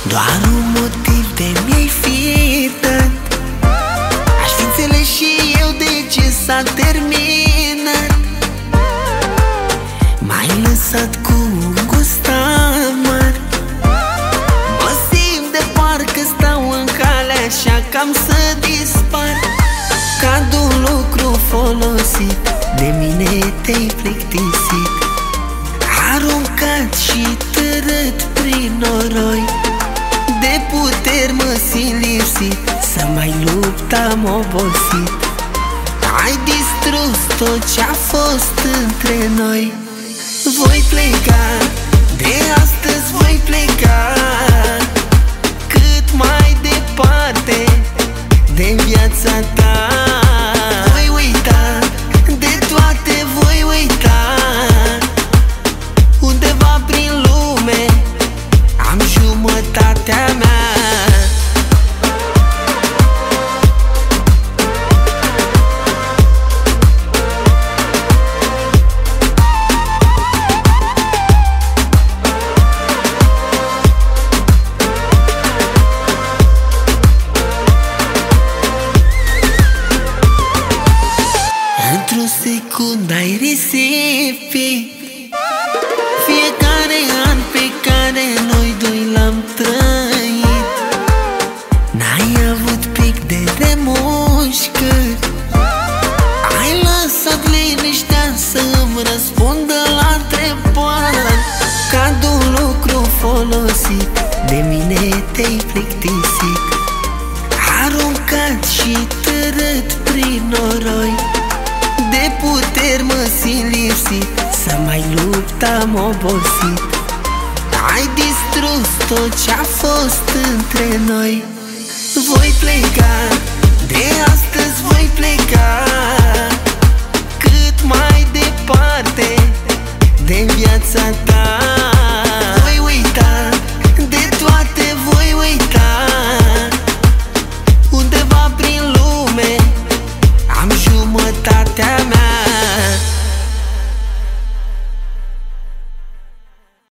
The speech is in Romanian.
Doar un motiv de mi-ai fi dat. Aș fi înțeles și eu de ce s-a terminat. M-ai lăsat cu un gust amar. Mă simt de parcă stau în cale, așa cam să dispar. Ca de un lucru folosit, de mine te-ai plictisit. Aruncat și târât prin noroi, de puteri mă simt lipsit, să mai lupt am obosit. Ai distrus tot ce-a fost între noi. Voi pleca, de astăzi voi pleca, cât mai departe de viața ta. Voi uita, de toate voi uita. Undeva prin lume am jumătatea mea. Într-o secundă ai risipit fiecare an pe care noi doi l-am trăit. N-ai avut pic de remușcări, ai lăsat liniștea să-mi răspundă la întrebare. Ca de un lucru folosit, de mine te-ai plictisit. Aruncat și târât prin noroi, de puteri mă simt lipsit, să mai lupt am obosit. Ai distrus tot ce-a fost între noi. Voi pleca,